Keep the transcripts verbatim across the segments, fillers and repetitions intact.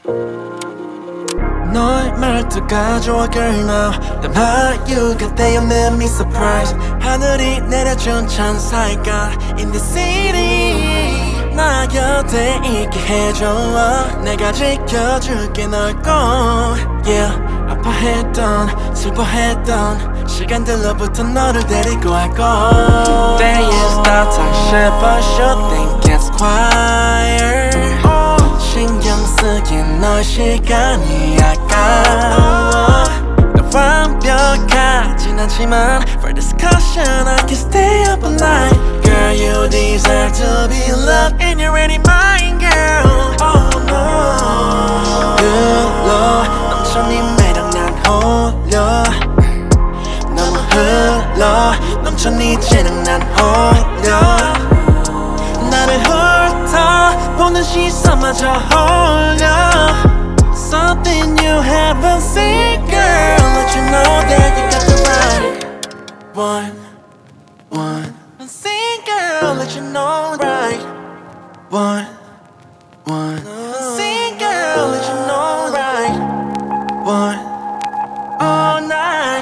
너의 말투가 좋아 girl now 난 you got there you made me surprised 하늘이 내려준 천사일까 in the city 나 곁에 있게 해줘 내가 지켜줄게 널 꼭 yeah 아파했던 슬퍼했던 시간들로부터 너를 데리고 갈고 Day is the time but you think it's quiet 신경 쓰긴 널 시간이 아까워 난 완벽하진 않지만 For discussion I can stay up all night Girl you deserve to be loved And you're already mine girl Oh no 흘러 넘쳐 네 매력 난 홀려 너무 흘러 넘쳐 네 재능 난 홀려 나를 훑어 보는 시선마저 홀려 Something you haven't seen girl Let you know that you got the right one, one See girl, let you know right one, one See girl, let you know right one, all night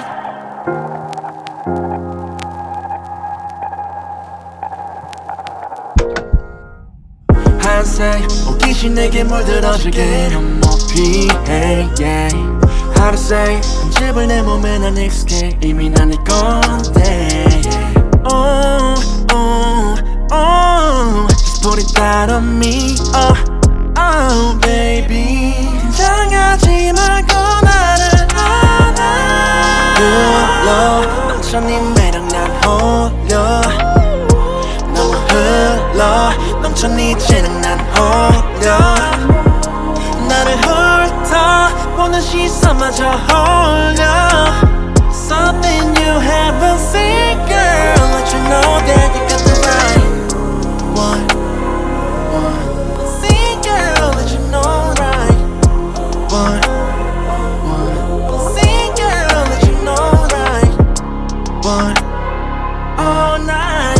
하얀색 옷깃이 내게 물들어지게 못 피해 yeah. How to say 편집을 내 몸에 난 익숙해 이미 난 네 건데 Oh, oh, oh Just put it out on me Oh, oh baby 긴장하지 말고 나를 안아 흘러 넘쳐 네 매력 난 홀려 너무 흘러 넘쳐 네 재능 난 홀려 나를 훑어 보는 시선마저 홀려 Something you haven't seen girl Let you know that you got the right one, one See girl, let you know right one, one See girl, let you know right one, all night